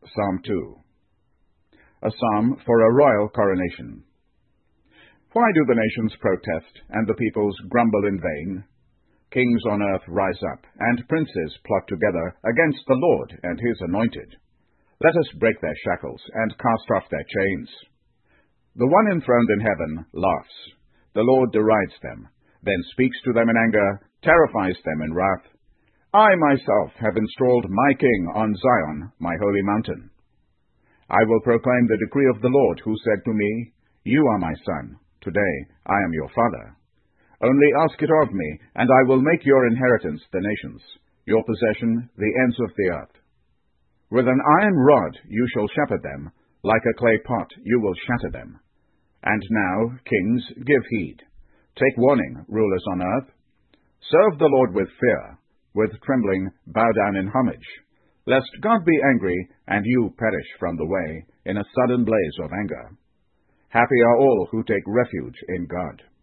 Psalm 2. A psalm for a royal coronation. Why do the nations protest, and the peoples grumble in vain? Kings on earth rise up, and princes plot together against the Lord and his anointed. Let us break their shackles, and cast off their chains. The one enthroned in heaven laughs. The Lord derides them, then speaks to them in anger, terrifies them in wrath. I myself have installed my king on Zion, my holy mountain. I will proclaim the decree of the Lord, who said to me, You are my son. Today I am your father. Only ask it of me, and I will make your inheritance the nations, your possession the ends of the earth. With an iron rod you shall shepherd them, like a clay pot you will shatter them. And now, kings, give heed. Take warning, rulers on earth. Serve the Lord with fear. With trembling bow down in homage, lest God be angry, and you perish from the way in a sudden blaze of anger. Happy are all who take refuge in God.